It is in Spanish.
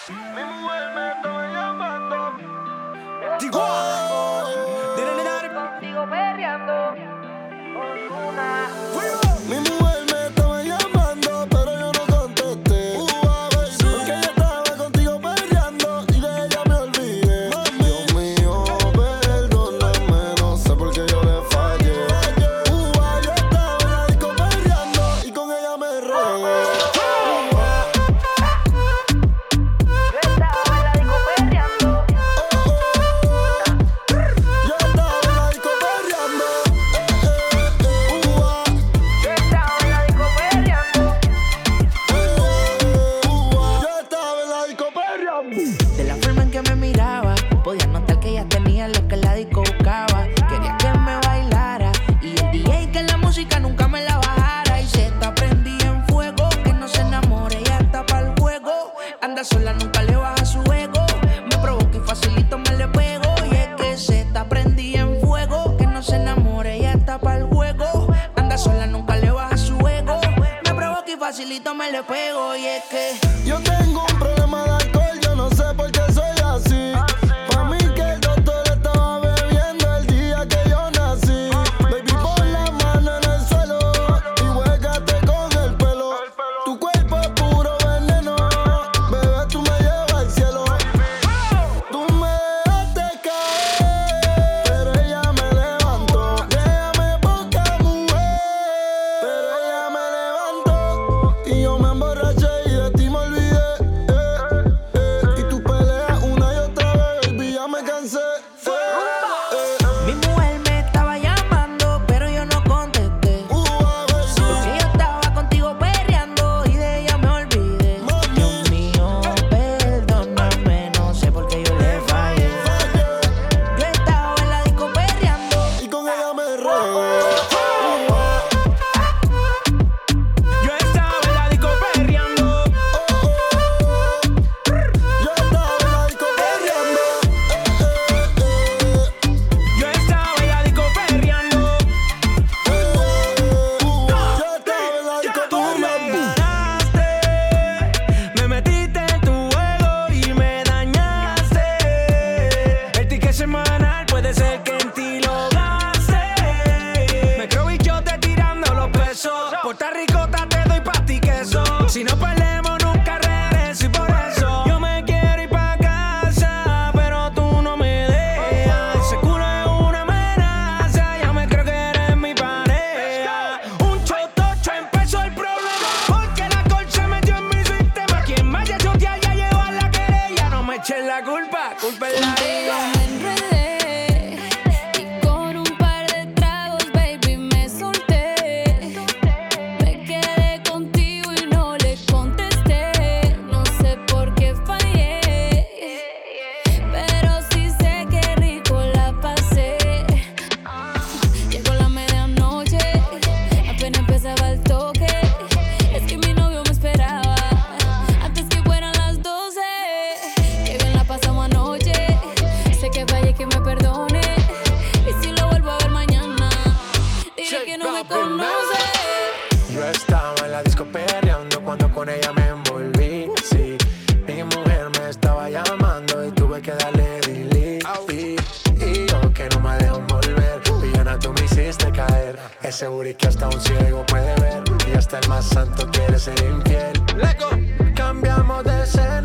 Mi mujer me estaba llamando. Digo, Contigo perreando. Ozuna. mi mujer me estaba llamando, pero yo no contesté. Porque ella estaba contigo peleando y de ella me olvidé. Dios mío, perdóname, no sé por qué yo le fallé. Yo estaba en la disco peleando y con ella me regué. Yo estaba en la disco perreando. Yo estaba en la disco perreando. Yo estaba en la disco perreando. Yo estaba en la disco perreando. De la forma en que me miraba, podía notar que ella tenía lo que la disco buscaba. Quería que me bailara y el DJ que la música nunca me la bajara. Y se está prendida en fuego, que no se enamore, ella está pa'l juego. Anda sola, nunca le baja su ego. Me provoca y facilito me le pego. Y es que se está prendida en fuego, que no se enamore, ella está pa'l juego. Anda sola, nunca le baja su ego. Me provoca y facilito me le pego. Y es que Yo tengo un problema de alcohol, yo no sé por qué soy así. Pa' mí que el doctor estaba bebiendo el día que yo nací. Baby, pon la mano en el suelo y huégate con el pelo. Tu cuerpo es puro veneno, bebé, tú me llevas al cielo. Tú me dejaste caer, pero ella me levantó. Déjame poca mujer, pero ella me levantó. Y yo me emborraché y de ti me olvidé. Y tú peleas una y otra vez, baby, ya me cansé. mi mujer me estaba llamando, pero yo no contesté. Porque yo estaba contigo perreando y de ella me olvidé. Dios mío, perdóname, no sé por qué yo le fallé. Yo estaba en la disco perreando. Y con ella me regué. Yo estaba en la disco perreando. Yo estaba en la disco perreando. Yo estaba en la disco perreando. Yo estaba en la disco Tú me perreando. ganaste, me metiste en tu juego y me dañaste. El ticket semanal puede ser que en ti lo gaste. Me creo bichote tirando los pesos. Puerto Ricota te doy pa' ti queso. Si no perdemos nunca regreso y por eso yo me quiero ir pa' casa, pero tú no me dejas. Ese culo es una amenaza, ya me creo que eres mi pareja. Un chotocho empezó el problema, porque la alcohol se metió en mi sistema. Quien vaya a chotear ya lleva la querella. No me echen la culpa, culpa es la Contigo ella. me enredé y con un par de tragos, baby, me solté. Me quedé contigo y no le contesté. No sé por qué fallé, pero sí sé que rico la pasé. Llegó la medianoche, apenas empezaba el toque. Es que mi novio me esperaba antes que fueran las 12. Qué bien la pasamos anoche. Sé que fallé, que me perdone. Y si lo vuelvo a ver mañana, diré que no me conoce. Yo estaba en la disco perreando cuando con ella me envolví. Sí, mi mujer me estaba llamando y tuve que darle delete. Y yo que no me dejo envolver, villana, tú me hiciste caer. Ese booty que hasta un ciego puede ver, y hasta el más santo quiere ser infiel. Cambiamos de escena